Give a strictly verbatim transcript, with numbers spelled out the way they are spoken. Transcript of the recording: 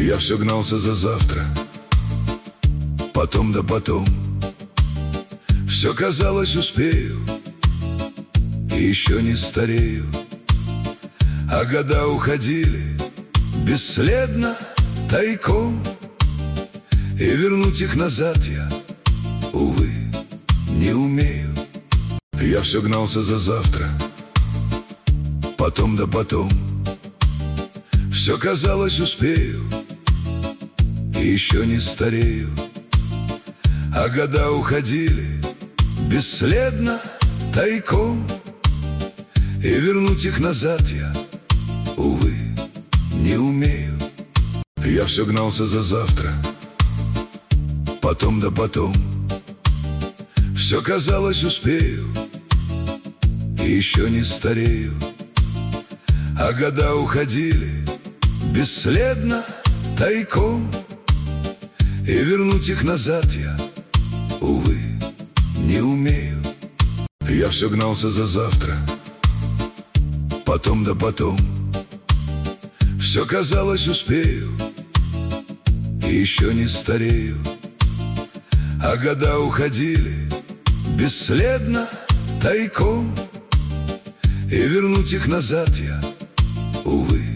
Я все гнался за завтра, потом да потом. Все казалось, успею, и еще не старею. А года уходили бесследно, тайком, и вернуть их назад я, увы, не умею. Я все гнался за завтра, потом да потом. Все казалось, успею, и еще не старею. А года уходили бесследно, тайком, и вернуть их назад я, увы, не умею. Я все гнался за завтра, потом да потом. Все казалось, успею, и еще не старею. А года уходили бесследно, тайком, и вернуть их назад я, увы, не умею. Я все гнался за завтра, потом да потом. Все казалось, успею, и еще не старею. А года уходили бесследно, тайком, и вернуть их назад я, увы,